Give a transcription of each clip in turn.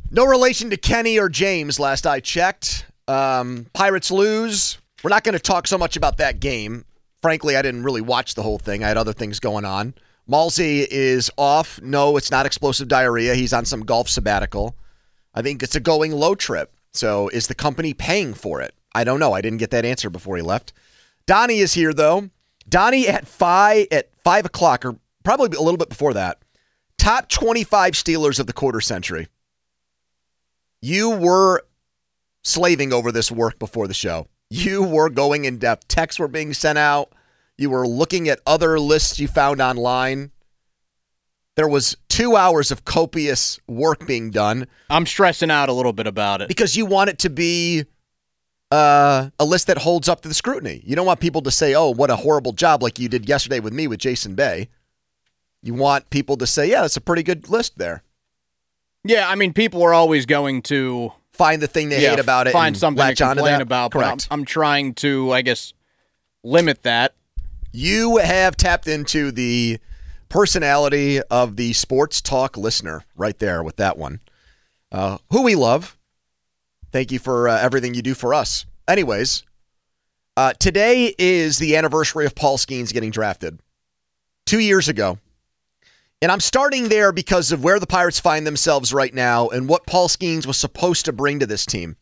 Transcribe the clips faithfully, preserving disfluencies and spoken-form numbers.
No relation to Kenny or James, last I checked. Um, Pirates lose. We're not going to talk so much about that game. Frankly, I didn't really watch the whole thing. I had other things going on. Malsey is off. No, it's not explosive diarrhea. He's on some golf sabbatical. I think it's a going low trip. So is the company paying for it? I don't know. I didn't get that answer before he left. Donnie is here, though. Donnie at five, at five o'clock, or probably a little bit before that. Top twenty-five Steelers of the quarter century. You were slaving over this work before the show. You were going in depth. Texts were being sent out. You were looking at other lists you found online. There was two hours of copious work being done. I'm stressing out a little bit about it. Because you want it to be uh, a list that holds up to the scrutiny. You don't want people to say, oh, what a horrible job like you did yesterday with me with Jason Bay. You want people to say, yeah, that's a pretty good list there. Yeah, I mean, people are always going to find the thing they yeah, hate about it find and something to complain that. about. Correct. But I'm, I'm trying to, I guess, limit that. You have tapped into the personality of the sports talk listener right there with that one, uh, who we love. Thank you for uh, everything you do for us. Anyways, uh, today is the anniversary of Paul Skeens getting drafted two years ago. And I'm starting there because of where the Pirates find themselves right now and what Paul Skeens was supposed to bring to this team.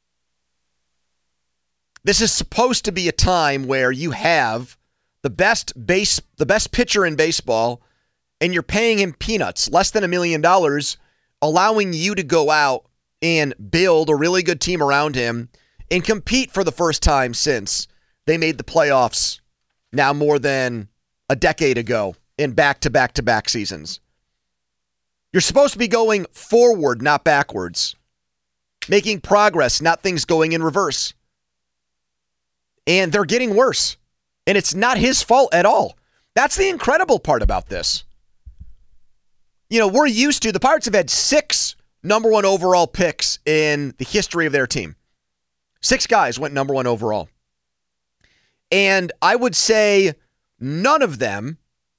This is supposed to be a time where you have the best base, the best pitcher in baseball, and you're paying him peanuts, less than a million dollars, allowing you to go out and build a really good team around him and compete for the first time since they made the playoffs now more than a decade ago. In back-to-back-to-back seasons. You're supposed to be going forward, not backwards. Making progress, not things going in reverse. And they're getting worse. And it's not his fault at all. That's the incredible part about this. You know, we're used to, the Pirates have had six number one overall picks in the history of their team. Six guys went number one overall. And I would say none of them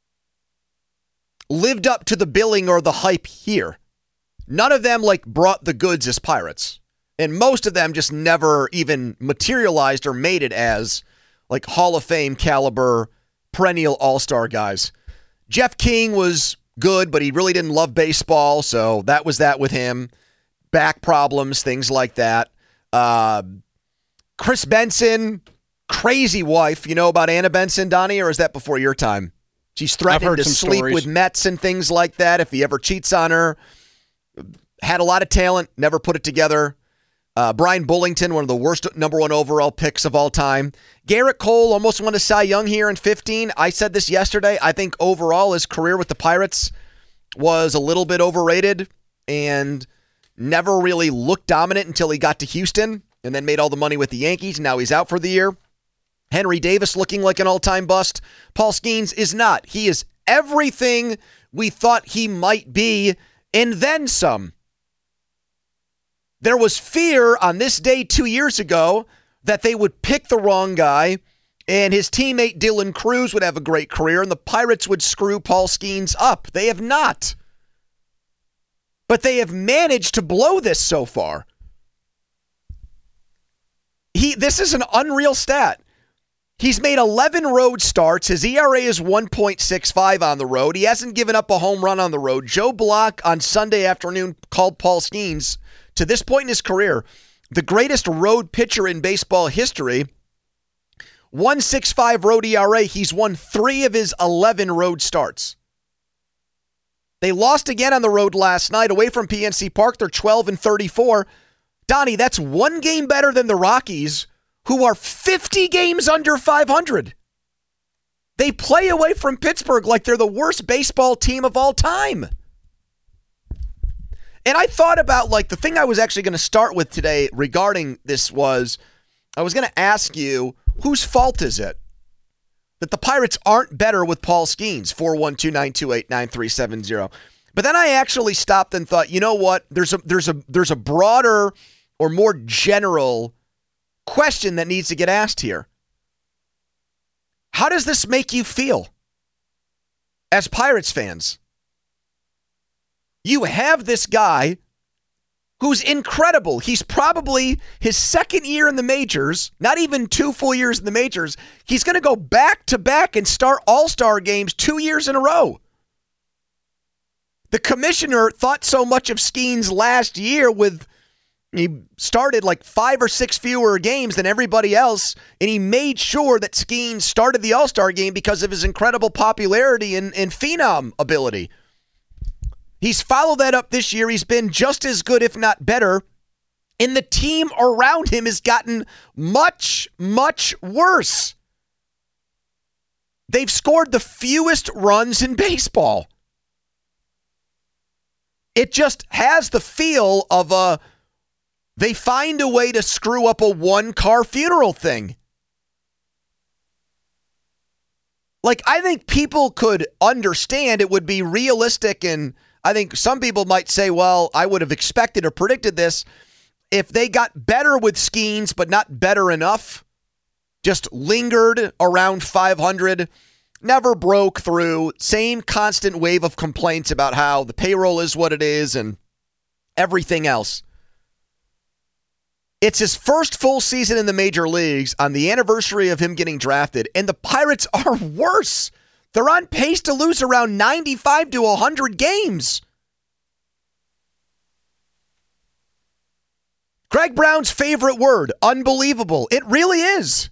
lived up to the billing or the hype here. None of them like brought the goods as Pirates. And most of them just never even materialized or made it as like Hall of Fame caliber, perennial all-star guys. Jeff King was good, but he really didn't love baseball, so that was that with him. Back problems, things like that. Uh, Chris Benson, crazy wife. You know about Anna Benson, Donnie, or is that before your time? She's threatening to sleep stories. with Mets and things like that if he ever cheats on her. Had a lot of talent, never put it together. Uh, Brian Bullington, one of the worst number one overall picks of all time. Garrett Cole almost won a Cy Young here in fifteen. I said this yesterday. I think overall his career with the Pirates was a little bit overrated and never really looked dominant until he got to Houston and then made all the money with the Yankees. Now he's out for the year. Henry Davis looking like an all-time bust. Paul Skeens is not. He is everything we thought he might be, and then some. There was fear on this day two years ago that they would pick the wrong guy, and his teammate Dylan Cruz would have a great career, and the Pirates would screw Paul Skeens up. They have not. But they have managed to blow this so far. He. This is an unreal stat. He's made eleven road starts. His E R A is one point six five on the road. He hasn't given up a home run on the road. Joe Block on Sunday afternoon called Paul Skeens, to this point in his career, the greatest road pitcher in baseball history. one point six five road E R A. He's won three of his eleven road starts. They lost again on the road last night away from P N C Park. They're twelve and thirty-four. Donnie, that's one game better than the Rockies, who are fifty games under five hundred. They play away from Pittsburgh like they're the worst baseball team of all time. And I thought about, like, the thing I was actually going to start with today regarding this was, I was going to ask you, whose fault is it that the Pirates aren't better with Paul Skeens? four one two, nine two eight, nine three seven zero. But then I actually stopped and thought, you know what? There's a there's a there's a broader or more general question that needs to get asked here. How does this make you feel as Pirates fans? You have this guy who's incredible. He's probably his second year in the majors, not even two full years in the majors. He's going to go back to back and start all-star games two years in a row. The commissioner thought so much of Skeens last year with, he started like five or six fewer games than everybody else, and he made sure that Skeens started the all-star game because of his incredible popularity and, and phenom ability. He's followed that up this year. He's been just as good, if not better. And the team around him has gotten much, much worse. They've scored the fewest runs in baseball. It just has the feel of a, they find a way to screw up a one-car funeral thing. Like, I think people could understand, it would be realistic, and I think some people might say, well, I would have expected or predicted this. If they got better with Skeens, but not better enough, just lingered around five hundred, never broke through, same constant wave of complaints about how the payroll is what it is and everything else. It's his first full season in the major leagues on the anniversary of him getting drafted, and the Pirates are worse. They're on pace to lose around ninety-five to one hundred games. Greg Brown's favorite word, unbelievable. It really is.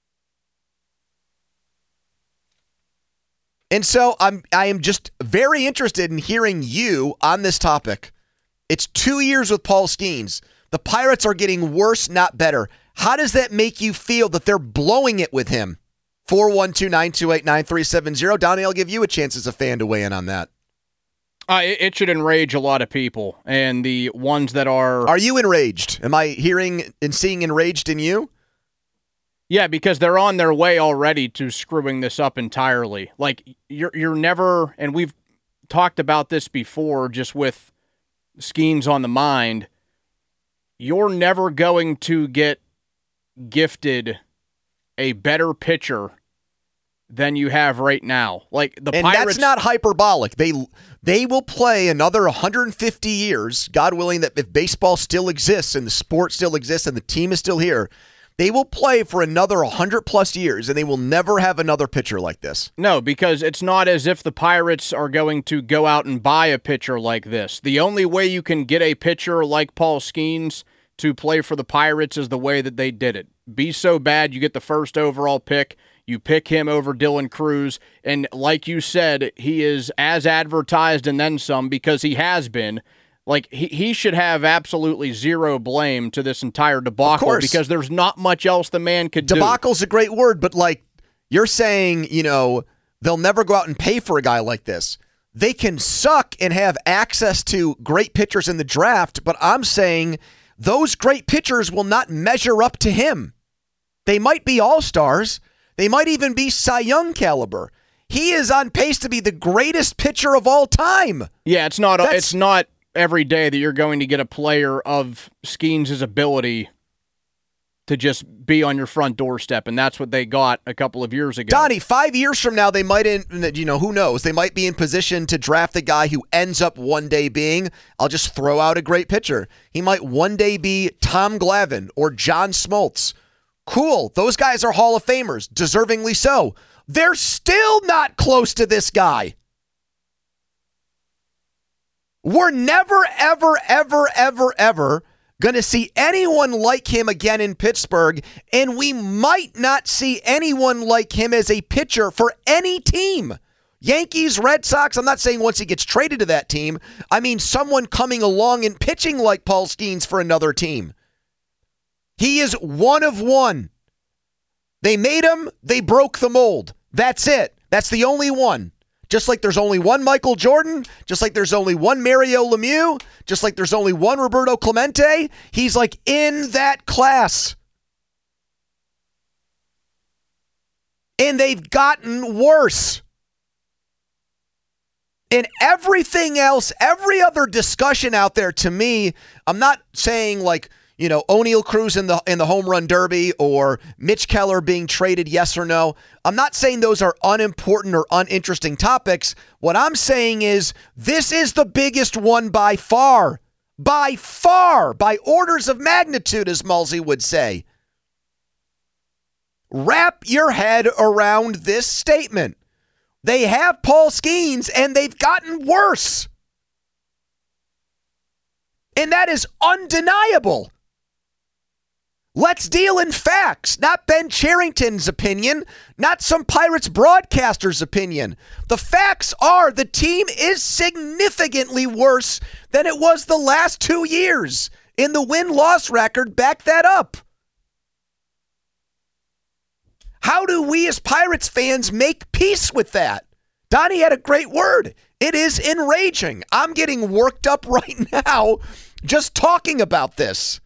And so I'm I am just very interested in hearing you on this topic. It's two years with Paul Skeens. The Pirates are getting worse, not better. How does that make you feel that they're blowing it with him? four one two, nine two eight, nine three seven zero. Donnie, I'll give you a chance as a fan to weigh in on that. Uh, it, it should enrage a lot of people, and the ones that are... Are you enraged? Am I hearing and seeing enraged in you? Yeah, because they're on their way already to screwing this up entirely. Like, you're you're never, and we've talked about this before just with Skeens on the mind, you're never going to get gifted a better pitcher than you have right now. Like the and Pirates, that's not hyperbolic. They they will play another one hundred fifty years, God willing, that if baseball still exists and the sport still exists and the team is still here, they will play for another one hundred plus years, and they will never have another pitcher like this. No, because it's not as if the Pirates are going to go out and buy a pitcher like this. The only way you can get a pitcher like Paul Skeens to play for the Pirates is the way that they did it. Be so bad, you get the first overall pick, you pick him over Dylan Cruz, and like you said, he is as advertised and then some because he has been. Like, he, he should have absolutely zero blame to this entire debacle because there's not much else the man could do. Debacle's a great word, but like you're saying, you know, they'll never go out and pay for a guy like this. They can suck and have access to great pitchers in the draft, but I'm saying those great pitchers will not measure up to him. They might be all-stars. They might even be Cy Young caliber. He is on pace to be the greatest pitcher of all time. Yeah, it's not. That's, it's not every day that you're going to get a player of Skeens' ability to just be on your front doorstep, and that's what they got a couple of years ago. Donnie, five years from now, they might, in, you know, who knows? They might be in position to draft a guy who ends up one day being, I'll just throw out a great pitcher. He might one day be Tom Glavine or John Smoltz. Cool. Those guys are Hall of Famers, deservingly so. They're still not close to this guy. We're never, ever, ever, ever, ever going to see anyone like him again in Pittsburgh, and we might not see anyone like him as a pitcher for any team. Yankees, Red Sox, I'm not saying once he gets traded to that team. I mean someone coming along and pitching like Paul Skeens for another team. He is one of one. They made him, they broke the mold. That's it. That's the only one. Just like there's only one Michael Jordan, just like there's only one Mario Lemieux, just like there's only one Roberto Clemente, he's like in that class. And they've gotten worse. And everything else, every other discussion out there, to me, I'm not saying like, you know, O'Neal Cruz in the in the home run derby or Mitch Keller being traded, yes or no. I'm not saying those are unimportant or uninteresting topics. What I'm saying is this is the biggest one by far. By far, by orders of magnitude, as Mulsey would say. Wrap your head around this statement. They have Paul Skeens, and they've gotten worse. And that is undeniable. Let's deal in facts, not Ben Cherington's opinion, not some Pirates broadcaster's opinion. The facts are the team is significantly worse than it was the last two years. And the win-loss record back that up. How do we as Pirates fans make peace with that? Donnie had a great word. It is enraging. I'm getting worked up right now just talking about this.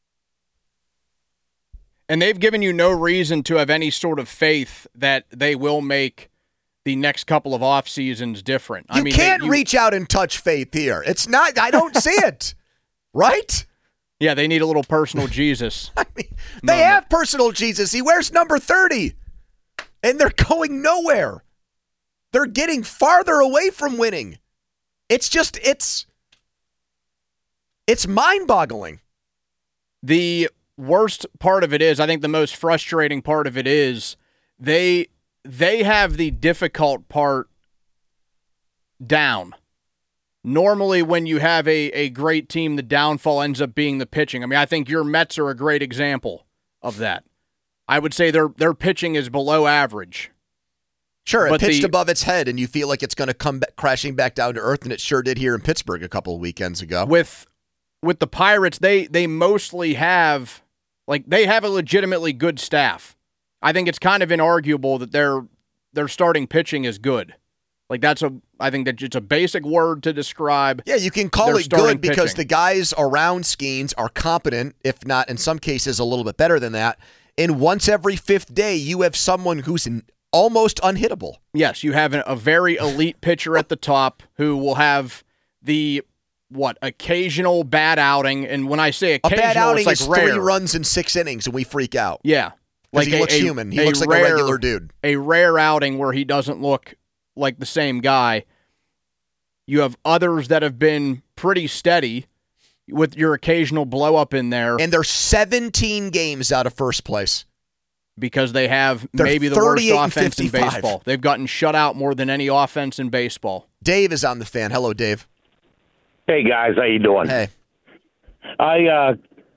And they've given you no reason to have any sort of faith that they will make the next couple of off seasons different. You I mean, can't they, you, reach out and touch faith here. It's not, I don't see it. Right? Yeah, they need a little personal Jesus. I mean, they moment. have personal Jesus. He wears number thirty. And they're going nowhere. They're getting farther away from winning. It's just, it's, it's mind-boggling. The worst part of it is, I think the most frustrating part of it is, they they have the difficult part down. Normally, when you have a, a great team, the downfall ends up being the pitching. I mean, I think your Mets are a great example of that. I would say their their pitching is below average. Sure, it but pitched the, above its head, and you feel like it's going to come back, crashing back down to earth, and it sure did here in Pittsburgh a couple of weekends ago. With with the Pirates, they they mostly have, like, they have a legitimately good staff. I think it's kind of inarguable that their their starting pitching is good. Like, that's a, I think that it's a basic word to describe. Yeah, you can call their it good because pitching. the guys around Skeens are competent, if not in some cases a little bit better than that. And once every fifth day, you have someone who's in, almost unhittable. Yes, you have a, a very elite pitcher at the top who will have the, what, occasional bad outing. And when I say occasional, a bad outing it's like is rare. three runs in six innings, and we freak out. Yeah. Like he a, looks a, human. He a looks like rare, a regular dude. A rare outing where he doesn't look like the same guy. You have others that have been pretty steady with your occasional blow up in there. And they're seventeen games out of first place. Because they have they're maybe the worst offense in fifty-five. baseball. They've gotten shut out more than any offense in baseball. Dave is on the fan. Hello, Dave. Hey, guys. How you doing? Hey. I uh,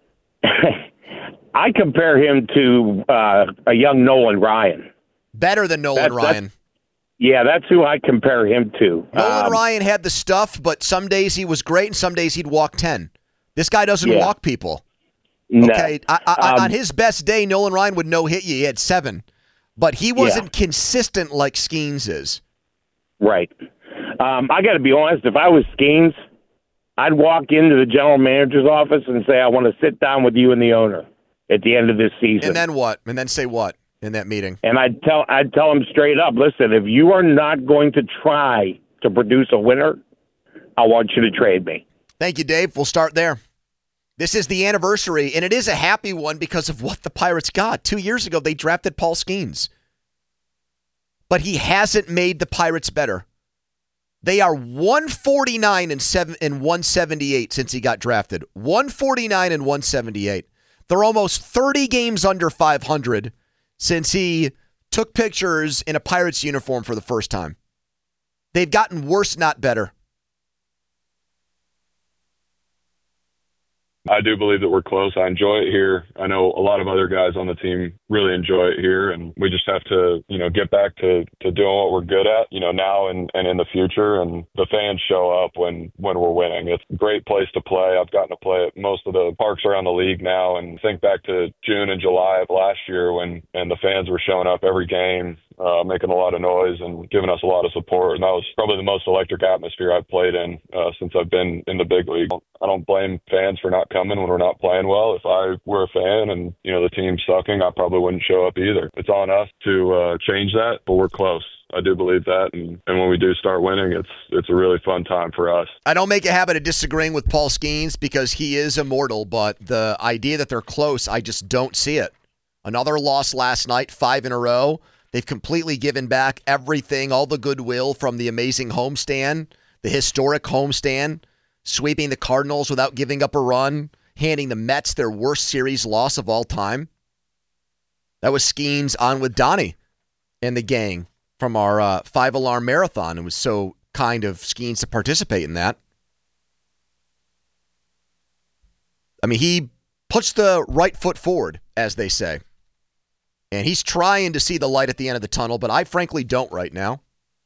I compare him to uh, a young Nolan Ryan. Better than Nolan That's, Ryan. That's, yeah, that's who I compare him to. Nolan um, Ryan had the stuff, but some days he was great and some days he'd walk ten. This guy doesn't Yeah. walk people. No. Okay, I, I, Um, on his best day, Nolan Ryan would no hit you. He had seven, but he wasn't Yeah. consistent like Skeens is. Right. Um, I got to be honest. If I was Skeens, I'd walk into the general manager's office and say, I want to sit down with you and the owner at the end of this season. And then what? And then say what in that meeting? And I'd tell I'd tell him straight up, listen, if you are not going to try to produce a winner, I want you to trade me. Thank you, Dave. We'll start there. This is the anniversary, and it is a happy one because of what the Pirates got. Two years ago, they drafted Paul Skeens. But he hasn't made the Pirates better. They are one forty-nine and seven and one seventy-eight since he got drafted. one forty-nine and one seventy-eight. They're almost thirty games under five hundred since he took pictures in a Pirates uniform for the first time. They've gotten worse, not better. I do believe that we're close. I enjoy it here. I know a lot of other guys on the team really enjoy it here, and we just have to, you know, get back to, to doing what we're good at, you know, now and, and in the future. And the fans show up when, when we're winning. It's a great place to play. I've gotten to play at most of the parks around the league now, and think back to June and July of last year when, and the fans were showing up every game, uh, making a lot of noise and giving us a lot of support. And that was probably the most electric atmosphere I've played in uh, since I've been in the big league. I don't blame fans for not coming when we're not playing well. If I were a fan and, you know, the team's sucking, I probably wouldn't show up either. It's on us to uh, change that, but we're close. I do believe that. And, and when we do start winning, it's it's a really fun time for us. I don't make a habit of disagreeing with Paul Skeens because he is immortal, but the idea that they're close, I just don't see it. Another loss last night, five in a row. They've completely given back everything, all the goodwill from the amazing homestand, the historic homestand. sweeping the Cardinals without giving up a run, handing the Mets their worst series loss of all time. That was Skeens on with Donnie and the gang from our uh, five-alarm marathon. It was so kind of Skeens to participate in that. I mean, he puts the right foot forward, as they say. And he's trying to see the light at the end of the tunnel, but I frankly don't right now.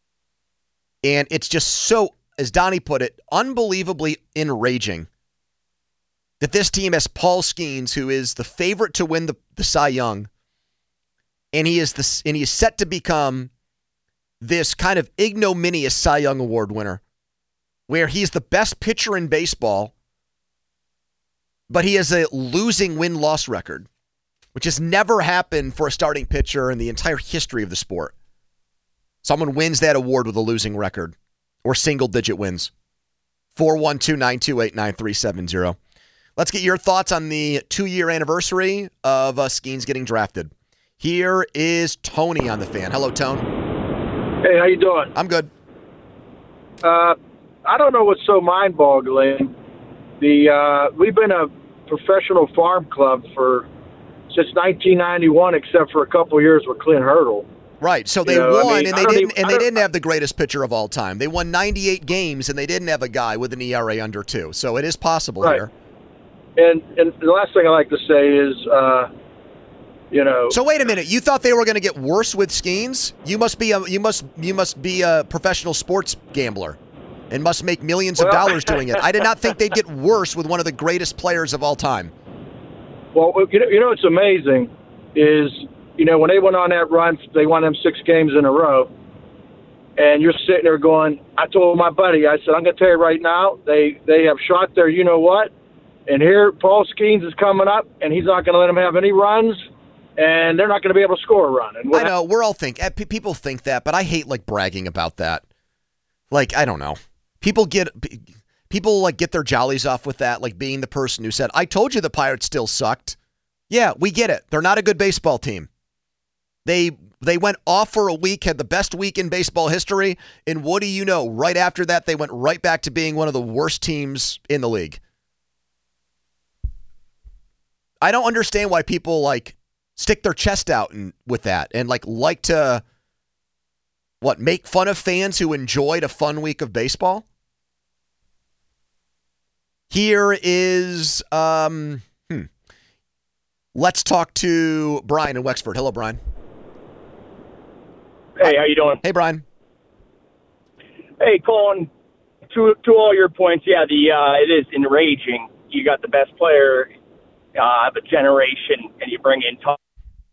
And it's just so, as Donnie put it, unbelievably enraging that this team has Paul Skeens, who is the favorite to win the, the Cy Young, and he is the, and he is set to become this kind of ignominious Cy Young Award winner, where he's the best pitcher in baseball, but he has a losing win-loss record, which has never happened for a starting pitcher in the entire history of the sport. Someone wins that award with a losing record or single-digit wins. four one two, nine two eight, nine three seven zero. Let's get your thoughts on the two-year anniversary of uh, Skeens getting drafted. Here is Tony on the Fan. Hello, Tone. Hey, how you doing? I'm good. Uh, I don't know what's so mind-boggling. The uh, we've been a professional farm club for since nineteen ninety-one, except for a couple of years with Clint Hurdle. Right, so they you know, won, I mean, and they didn't, even, and they didn't have the greatest pitcher of all time. They won ninety-eight games, and they didn't have a guy with an E R A under two. So it is possible right. here. And and the last thing I like to say is, uh, you know. So wait a minute, you thought they were going to get worse with Skeens? You must be a you must you must be a professional sports gambler, and must make millions of well, dollars doing it. I did not think they'd get worse with one of the greatest players of all time. Well, you know, you know what's amazing is, you know, when they went on that run, they won them six games in a row, and you're sitting there going, I told my buddy, I said, I'm going to tell you right now, they, they have shot their you-know-what, and here Paul Skeens is coming up, and he's not going to let them have any runs, and they're not going to be able to score a run. And I know, we're all think eh, people think that, but I hate, like, bragging about that. Like, I don't know. People get... People like get their jollies off with that, like being the person who said, I told you the Pirates still sucked. Yeah, we get it. They're not a good baseball team. They they went off for a week, had the best week in baseball history, and what do you know? Right after that, they went right back to being one of the worst teams in the league. I don't understand why people like stick their chest out and with that and like like to what, make fun of fans who enjoyed a fun week of baseball. Here is, um, hmm. Let's talk to Brian in Wexford. Hello, Brian. Hey, how you doing? Hey, Brian. Hey, Colin. To to all your points, yeah, the uh, it is enraging. You got the best player uh, of a generation, and you bring in top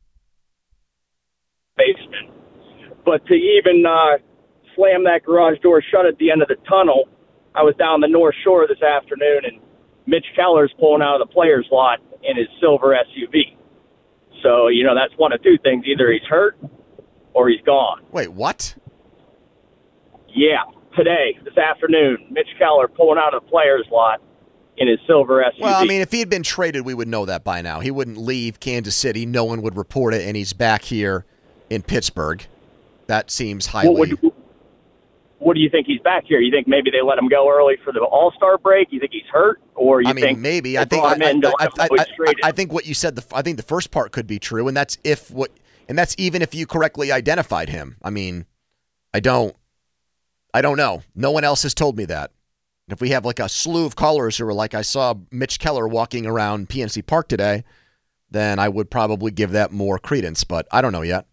basement. But to even uh, slam that garage door shut at the end of the tunnel. I was down the North Shore this afternoon, and Mitch Keller's pulling out of the players' lot in his silver S U V. So, you know, that's one of two things. Either he's hurt or he's gone. Wait, what? Yeah, today, this afternoon, Mitch Keller pulling out of the players' lot in his silver S U V. Well, I mean, if he had been traded, we would know that by now. He wouldn't leave Kansas City. No one would report it, and he's back here in Pittsburgh. That seems highly... What, would, what do you think he's back here? You think maybe they let him go early for the All-Star break? You think he's hurt? Or you I mean, think maybe. I think I, I, I, I, I, I think what you said, the, I think the first part could be true, and that's if what, and that's even if you correctly identified him. I mean, I don't, I don't know. No one else has told me that. If we have like a slew of callers who are like, I saw Mitch Keller walking around P N C Park today, then I would probably give that more credence, but I don't know yet.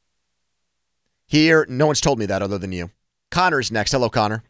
Here, no one's told me that other than you. Connor's next. Hello, Connor.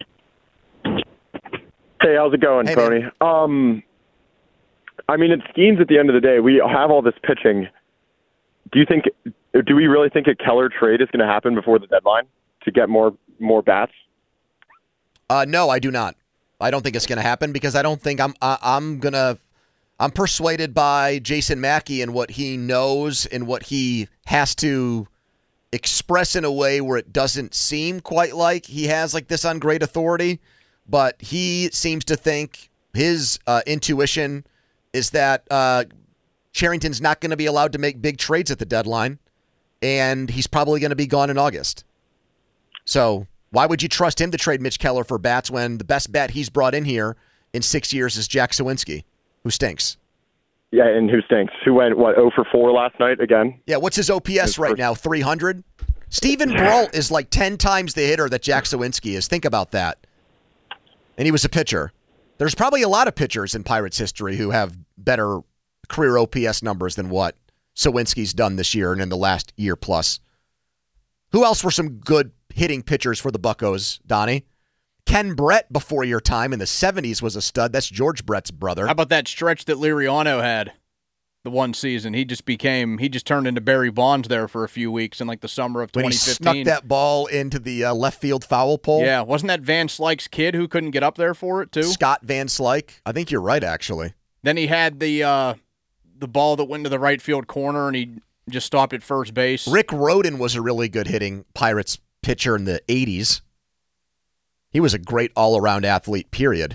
Hey, how's it going, hey, Tony? Man. Um, I mean, it's Skeens at the end of the day. We have all this pitching. Do you think? Do we really think a Keller trade is going to happen before the deadline to get more more bats? Uh, no, I do not. I don't think it's going to happen because I don't think I'm. I, I'm gonna. I'm persuaded by Jason Mackey and what he knows and what he has to express in a way where it doesn't seem quite like he has like this on great authority, but he seems to think his uh, intuition is that uh, Cherington's not going to be allowed to make big trades at the deadline, and he's probably going to be gone in August. So why would you trust him to trade Mitch Keller for bats when the best bat he's brought in here in six years is Jack Sawinski, who stinks. Yeah, and who stinks? Who went, what, oh for four last night again? Yeah, what's his O P S his right first... now? three hundred? Steven Brault is like ten times the hitter that Jack Sawinski is. Think about that. And he was a pitcher. There's probably a lot of pitchers in Pirates history who have better career O P S numbers than what Sawinski's done this year and in the last year plus. Who else were some good hitting pitchers for the Buccos, Donnie? Ken Brett before your time in the seventies was a stud. That's George Brett's brother. How about that stretch that Liriano had the one season? He just became, he just turned into Barry Bonds there for a few weeks in like the summer of twenty fifteen. When he snuck that ball into the uh, left field foul pole. Yeah, wasn't that Van Slyke's kid who couldn't get up there for it too? Scott Van Slyke. I think you're right, actually. Then he had the uh, the ball that went to the right field corner and he just stopped at first base. Rick Rhoden was a really good hitting Pirates pitcher in the eighties. He was a great all-around athlete, period.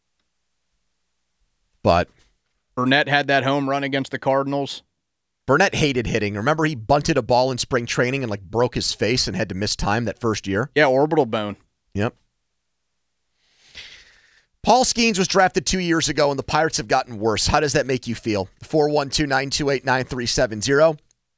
But Burnett had that home run against the Cardinals. Burnett hated hitting. Remember he bunted a ball in spring training and like broke his face and had to miss time that first year? Yeah, orbital bone. Yep. Paul Skeens was drafted two years ago, and the Pirates have gotten worse. How does that make you feel? four one two, nine two eight, nine three seven zero.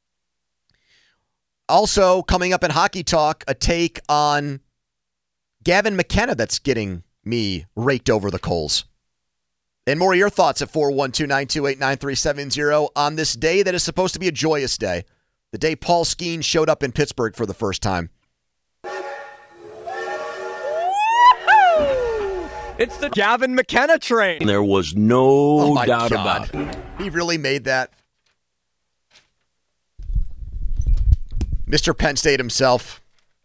Also, coming up in Hockey Talk, a take on Gavin McKenna that's getting me raked over the coals. And more of your thoughts at four one two, nine two eight, nine three seven zero on this day that is supposed to be a joyous day. The day Paul Skeens showed up in Pittsburgh for the first time. It's the Gavin McKenna train. There was no oh doubt God. about it. He really made that. Mister Penn State himself,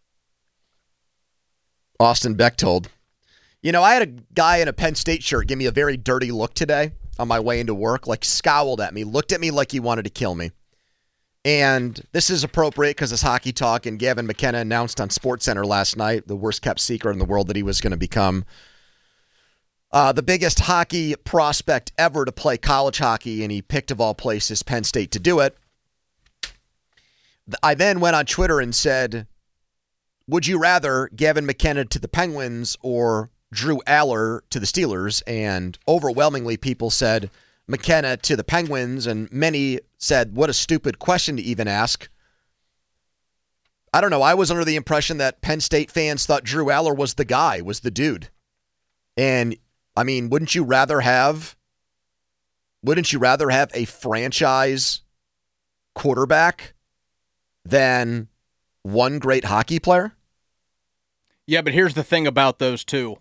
Austin Bechtold. You know, I had a guy in a Penn State shirt give me a very dirty look today on my way into work, like scowled at me, looked at me like he wanted to kill me. And this is appropriate because it's Hockey Talk, and Gavin McKenna announced on SportsCenter last night, the worst-kept secret in the world, that he was going to become uh, the biggest hockey prospect ever to play college hockey, and he picked, of all places, Penn State to do it. I then went on Twitter and said, would you rather Gavin McKenna to the Penguins or Drew Aller to the Steelers? And overwhelmingly people said McKenna to the Penguins, and many said, what a stupid question to even ask. I don't know. I was under the impression that Penn State fans thought Drew Aller was the guy, was the dude. And, I mean, wouldn't you rather have, wouldn't you rather have a franchise quarterback than one great hockey player? Yeah, but here's the thing about those two.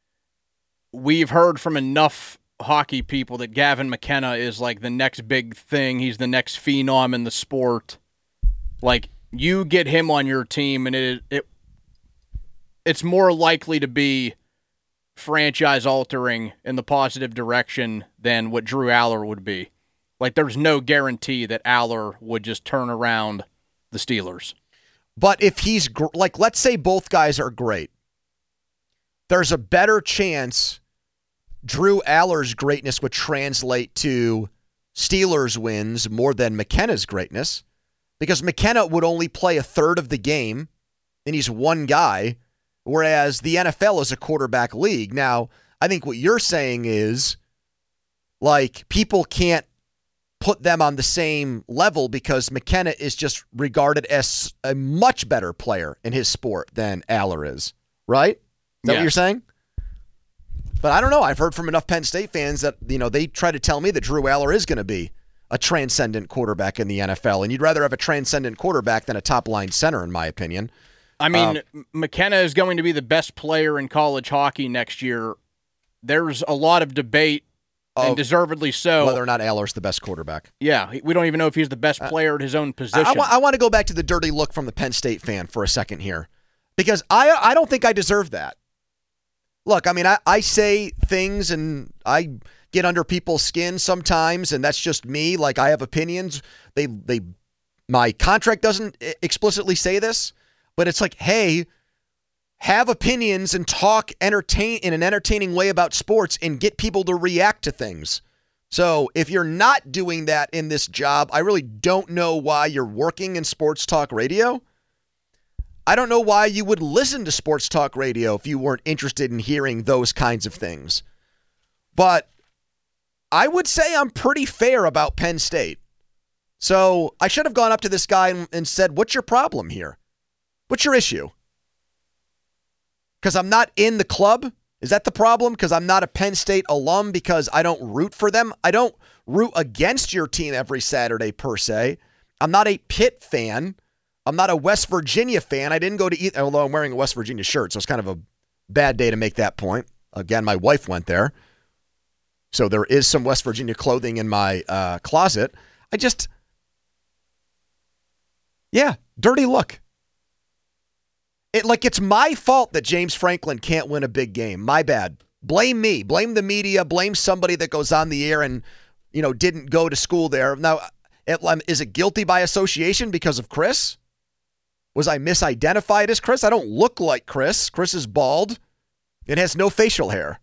We've heard from enough hockey people that Gavin McKenna is like the next big thing. He's the next phenom in the sport. Like, you get him on your team, and it it it's more likely to be franchise-altering in the positive direction than what Drew Aller would be. Like, there's no guarantee that Aller would just turn around the Steelers. But if he's, gr- like, let's say both guys are great, there's a better chance Drew Aller's greatness would translate to Steelers wins more than McKenna's greatness, because McKenna would only play a third of the game, and he's one guy, whereas the N F L is a quarterback league. Now, I think what you're saying is, like, people can't put them on the same level because McKenna is just regarded as a much better player in his sport than Aller is, right? Is that Yeah. what you're saying? But I don't know. I've heard from enough Penn State fans that, you know, they try to tell me that Drew Aller is going to be a transcendent quarterback in the N F L, and you'd rather have a transcendent quarterback than a top-line center, in my opinion. I mean, Um, McKenna is going to be the best player in college hockey next year. There's a lot of debate, Oh, and deservedly so. whether or not Aller's the best quarterback. Yeah, we don't even know if he's the best player at his own position. I, I, wa- I want to go back to the dirty look from the Penn State fan for a second here, because I I don't think I deserve that. Look, I mean, I, I say things and I get under people's skin sometimes, and that's just me. Like, I have opinions. They they my contract doesn't explicitly say this, but it's like, hey, have opinions and talk entertain in an entertaining way about sports and get people to react to things. So if you're not doing that in this job, I really don't know why you're working in sports talk radio. I don't know why you would listen to sports talk radio if you weren't interested in hearing those kinds of things. But I would say I'm pretty fair about Penn State. So I should have gone up to this guy and, and said, what's your problem here? What's your issue? Because I'm not in the club? Is that the problem? Because I'm not a Penn State alum because I don't root for them? I don't root against your team every Saturday per se. I'm not a Pitt fan. I'm not a West Virginia fan. I didn't go to either, although I'm wearing a West Virginia shirt, so it's kind of a bad day to make that point. Again, my wife went there. So there is some West Virginia clothing in my uh, closet. I just, yeah, dirty look. It like it's my fault that James Franklin can't win a big game. My bad. Blame me. Blame the media. Blame somebody that goes on the air and, you know, didn't go to school there. Now, it, is it guilty by association because of Chris? Was I misidentified as Chris? I don't look like Chris. Chris is bald and has no facial hair.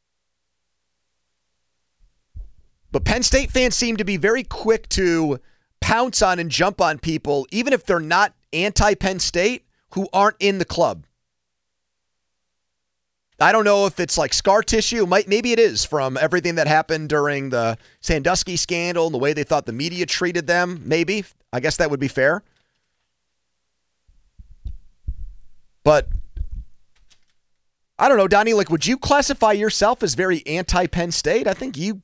But Penn State fans seem to be very quick to pounce on and jump on people, even if they're not anti-Penn State, who aren't in the club. I don't know if it's like scar tissue. Might, maybe it is from everything that happened during the Sandusky scandal and the way they thought the media treated them. Maybe. I guess that would be fair. But I don't know, Donnie, like, would you classify yourself as very anti-Penn State? I think you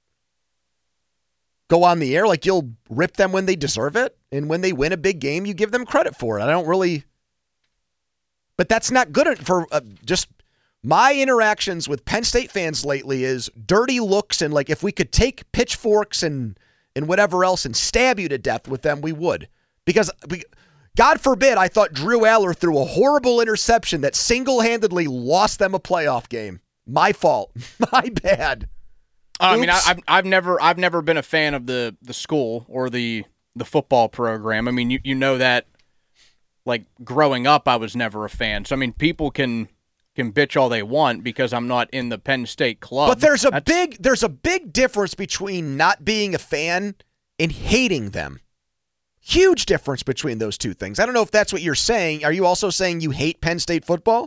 go on the air like you'll rip them when they deserve it. And when they win a big game, you give them credit for it. I don't really... But that's not good for uh, just my interactions with Penn State fans lately is dirty looks. And like, if we could take pitchforks and, and whatever else and stab you to death with them, we would. Because we, God forbid, I thought Drew Aller threw a horrible interception that single-handedly lost them a playoff game. My fault. My bad. Uh, I mean, I, I've I've never I've never been a fan of the the school or the the football program. I mean, you you know that. Like, growing up, I was never a fan. So, I mean, people can can bitch all they want because I'm not in the Penn State club. But there's a That's... big there's a big difference between not being a fan and hating them. Huge difference between those two things. I don't know if that's what you're saying. Are you also saying you hate Penn State football?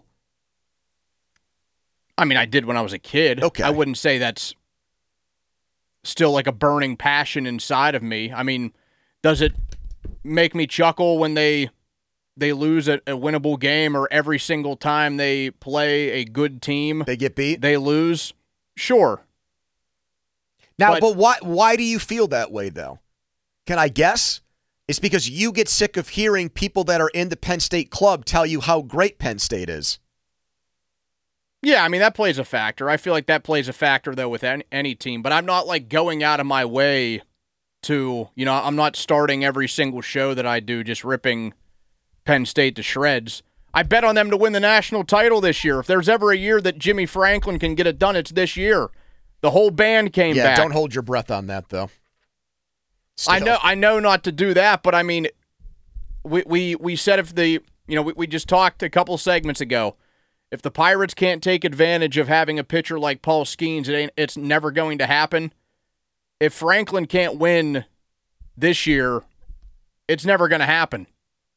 I mean, I did when I was a kid. Okay. I wouldn't say that's still like a burning passion inside of me. I mean, does it make me chuckle when they... they lose a, a winnable game, or every single time they play a good team, they get beat? They lose? Sure. Now, but, but why why do you feel that way, though? Can I guess? It's because you get sick of hearing people that are in the Penn State club tell you how great Penn State is. Yeah, I mean, that plays a factor. I feel like that plays a factor, though, with any, any team. But I'm not, like, going out of my way to, you know, I'm not starting every single show that I do just ripping Penn State to shreds. I bet on them to win the national title this year. If there's ever a year that Jimmy Franklin can get it done, it's this year. The whole band came yeah, back. Yeah, don't hold your breath on that, though. Still. I know I know not to do that, but I mean, we we, we said if the, you know, we, we just talked a couple segments ago, if the Pirates can't take advantage of having a pitcher like Paul Skeens, it ain't, it's never going to happen. If Franklin can't win this year, it's never going to happen.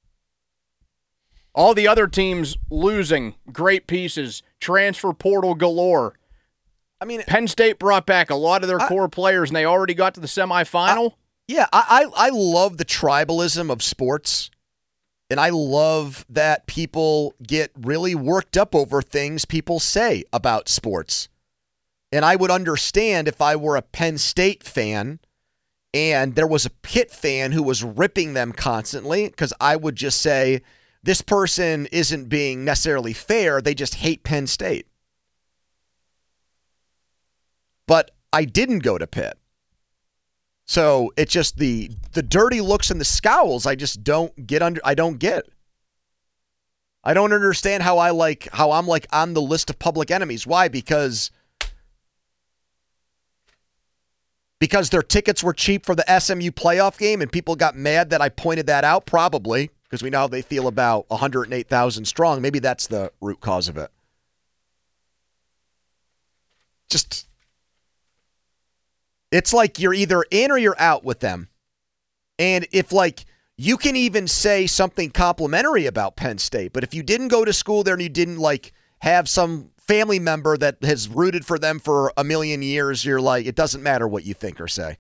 All the other teams losing great pieces, transfer portal galore. I mean, Penn State brought back a lot of their I, core players, and they already got to the semifinal. I, yeah, I, I I love the tribalism of sports, and I love that people get really worked up over things people say about sports. And I would understand if I were a Penn State fan and there was a Pitt fan who was ripping them constantly, because I would just say, this person isn't being necessarily fair. They just hate Penn State. But I didn't go to Pitt. So it's just the the dirty looks and the scowls I just don't get under. I don't get. I don't understand how I like how I'm like on the list of public enemies. Why? Because because their tickets were cheap for the S M U playoff game and people got mad that I pointed that out? Probably. Because we know how they feel about one hundred eight thousand strong. Maybe that's the root cause of it. Just, it's like you're either in or you're out with them. And if, like, you can even say something complimentary about Penn State, but if you didn't go to school there and you didn't, like, have some family member that has rooted for them for a million years, you're like, it doesn't matter what you think or say.